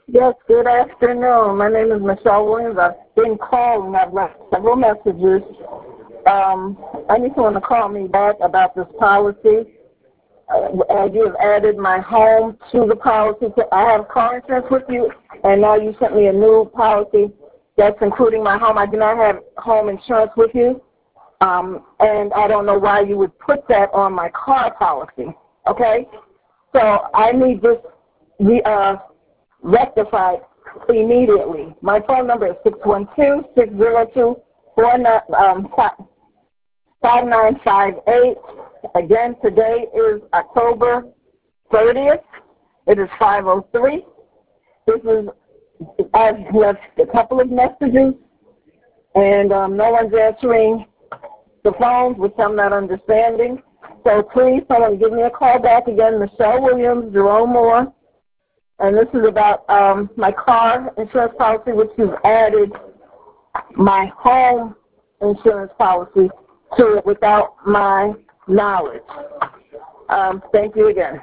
Yes, good afternoon. My name is Michelle Williams. I've been calling. I've left several messages. I need someone to call me back about this policy. You have added my home to the policy. I have car insurance with you, and now you sent me a new policy that's including my home. I do not have home insurance with you, and I don't know why you would put that on my car policy. Okay? So I need this rectified immediately. My phone number is 612-602-5958. Again, today is October 30th. It is 5:03. I've left a couple of messages, and no one's answering the phones, which I'm not understanding. So please, someone give me a call back again. Michelle Williams, Jerome Moore. And this is about my car insurance policy, which you've added my home insurance policy to it without my knowledge. Thank you again.